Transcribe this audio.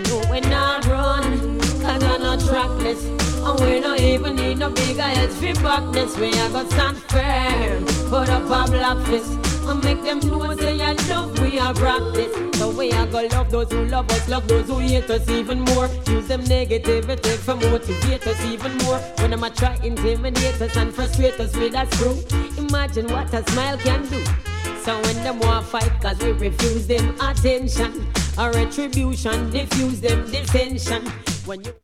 No, we not run, cause we're not trackless. And we don't even need no bigger heads for backness. We are gonna stand firm, put up our black fist, and make them know say I love we are practice. So we are gonna love those who love us, love those who hate us even more. Use them negativity for motivate us even more. When them a try intimidate us and frustrate us with a screw, imagine what a smile can do. So when them want fight, cause we refuse them attention, a retribution, diffuse them dissension. When you